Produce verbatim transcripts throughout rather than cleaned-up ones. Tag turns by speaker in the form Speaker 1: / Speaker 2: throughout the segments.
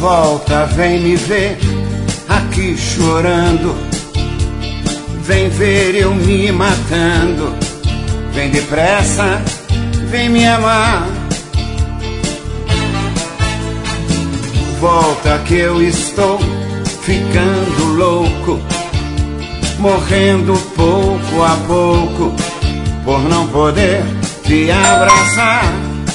Speaker 1: Volta, vem me ver aqui chorando. Vem ver eu me matando. Vem depressa, vem me amar. Volta que eu estou ficando louco, morrendo pouco a pouco, por não poder te abraçar.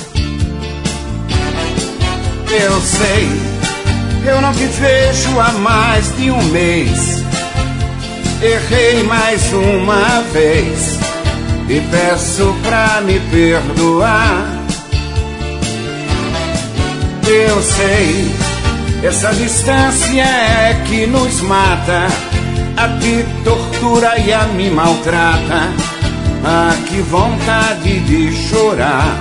Speaker 1: Eu sei, eu não te vejo há mais de um mês. Errei mais uma vez e peço pra me perdoar. Eu sei, essa distância é que nos mata. A te tortura e a me maltrata. Ah, que vontade de chorar.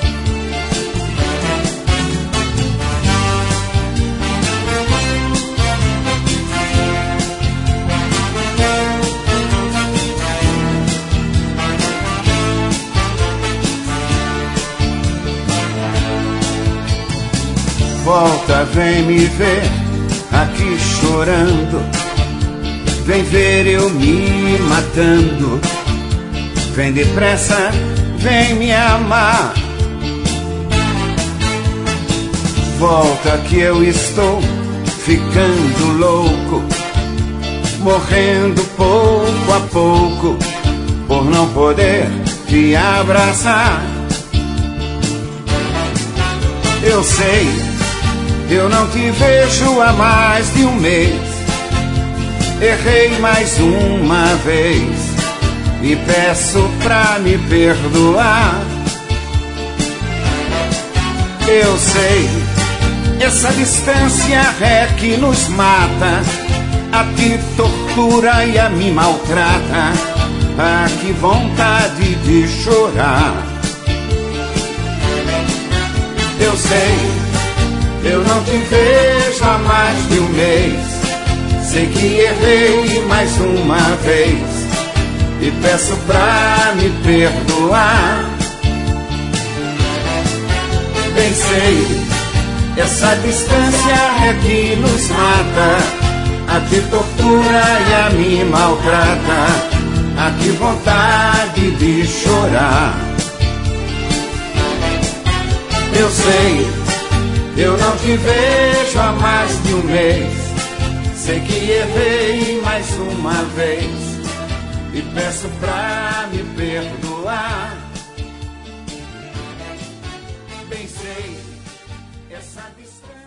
Speaker 1: Volta, vem me ver aqui chorando. Vem ver eu me matando. Vem depressa, vem me amar. Volta que eu estou ficando louco, morrendo pouco a pouco, por não poder te abraçar. Eu sei, eu não te vejo há mais de um mês. Errei mais uma vez e peço pra me perdoar. Eu sei, essa distância é que nos mata. A te tortura e a me maltrata. Ah, que vontade de chorar. Eu sei, eu não te vejo há mais de um mês. Sei que errei mais uma vez e peço pra me perdoar. Bem sei, essa distância é que nos mata. A te tortura e a me maltrata. Ah, que vontade de chorar. Eu sei, eu não te vejo há mais de um mês. Sei que errei mais uma vez e peço pra me perdoar. Bem sei, essa distância